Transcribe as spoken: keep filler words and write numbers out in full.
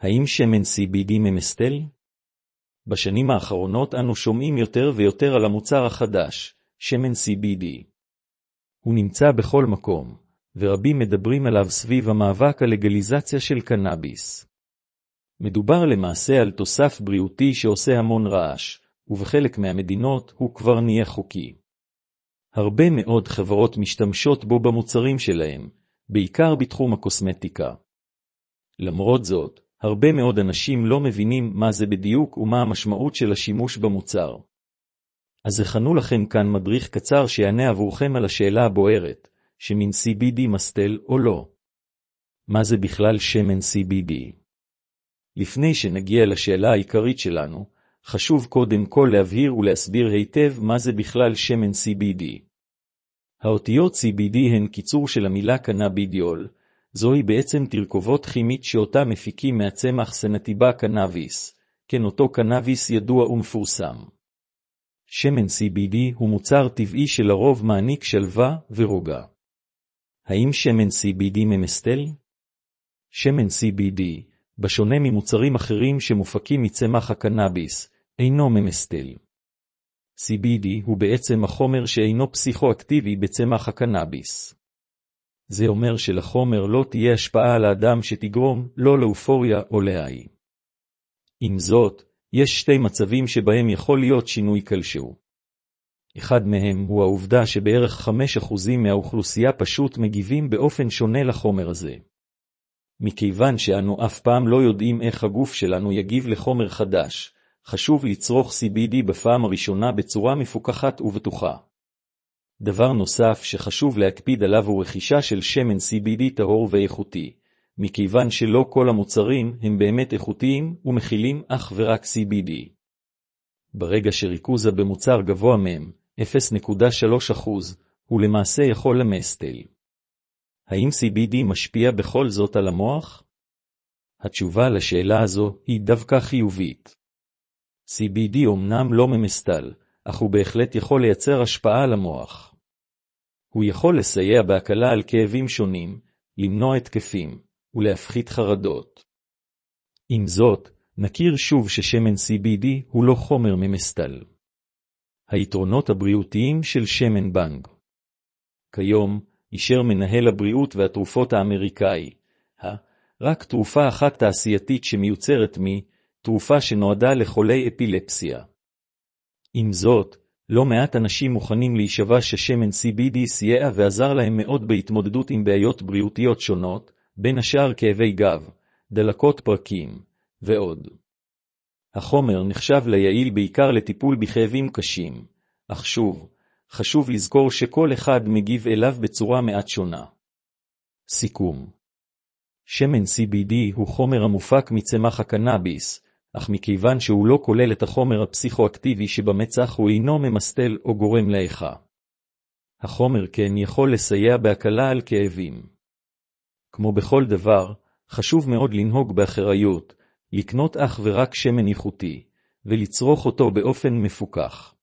האם שמן סי בי די ממסטל? בשנים האחרונות אנו שומעים יותר ויותר על המוצר החדש, שמן סי בי די. הוא נמצא בכל מקום, ורבים מדברים עליו סביב המאבק על לגליזציה של קנאביס. מדובר למעשה על תוסף בריאותי שעושה המון רעש, ובחלק מהמדינות הוא כבר נהיה חוקי. הרבה מאוד חברות משתמשות בו במוצרים שלהם, בעיקר בתחום הקוסמטיקה. למרות זאת, הרבה מאוד אנשים לא מבינים מה זה בדיוק ומה המשמעות של השימוש במוצר. אז הכנו לכם כאן מדריך קצר שיענה עבורכם על השאלה הבוערת, שמין סי בי די מסטל או לא. מה זה בכלל שמן סי בי די? לפני שנגיע לשאלה העיקרית שלנו, חשוב קודם כל להבהיר ולהסביר היטב מה זה בכלל שמן סי בי די. האותיות סי בי די הן קיצור של המילה קנאבידיול, זוהי בעצם תרכובות כימית שאותה מפיקים מהצמח סנטיבה קנאביס, כן אותו קנאביס ידוע ומפורסם. שמן סי בי די הוא מוצר טבעי שלרוב מעניק שלווה ורוגע. האם שמן סי בי די ממסטל? שמן סי בי די, בשונה ממוצרים אחרים שמופקים מצמח הקנאביס, אינו ממסטל. סי בי די הוא בעצם החומר שאינו פסיכואקטיבי בצמח הקנאביס. זה אומר שלחומר לא תהיה השפעה על האדם שתגרום לא לאופוריה או להי. עם זאת, יש שתי מצבים שבהם יכול להיות שינוי כלשהו. אחד מהם הוא העובדה שבערך חמישה אחוזים מהאוכלוסייה פשוט מגיבים באופן שונה לחומר הזה. מכיוון שאנו אף פעם לא יודעים איך הגוף שלנו יגיב לחומר חדש, חשוב לצרוך סי בי די בפעם הראשונה בצורה מפוקחת ובטוחה. דבר נוסף שחשוב להקפיד עליו הוא רכישה של שמן סי בי די טהור ואיכותי, מכיוון שלא כל המוצרים הם באמת איכותיים ומכילים אך ורק סי בי די. ברגע שריכוזה במוצר גבוה מהם, אפס נקודה שלוש אחוז, הוא למעשה יכול למסטל. האם סי בי די משפיע בכל זאת על המוח? התשובה לשאלה הזו היא דווקא חיובית. סי בי די אומנם לא ממסטל, אך הוא בהחלט יכול לייצר השפעה על המוח. הוא יכול לסייע בהקלה על כאבים שונים, למנוע התקפים, ולהפחית חרדות. עם זאת, נכיר שוב ששמן סי בי די הוא לא חומר ממסטל. היתרונות הבריאותיים של שמן בנג. כיום, אישר מנהל הבריאות והתרופות האמריקאי, רק תרופה אחת תעשייתית שמיוצרת מתרופה שנועדה לחולי אפילפסיה. עם זאת, לא מעט אנשים מוכנים להישבע ששמן סי בי די סייע ועזר להם מאוד בהתמודדות עם בעיות בריאותיות שונות, בין השאר כאבי גב, דלקות פרקים, ועוד. החומר נחשב ליעיל בעיקר לטיפול בכאבים קשים, אך שוב, חשוב לזכור שכל אחד מגיב אליו בצורה מעט שונה. סיכום. שמן סי בי די הוא חומר המופק מצמח הקנאביס, אך מכיוון שהוא לא כולל את החומר הפסיכואקטיבי שבמצח הוא אינו ממסטל או גורם להיכה. החומר כן יכול לסייע בהקלה על כאבים. כמו בכל דבר, חשוב מאוד לנהוג באחריות, לקנות אך ורק שמן איכותי, ולצרוך אותו באופן מפוקח.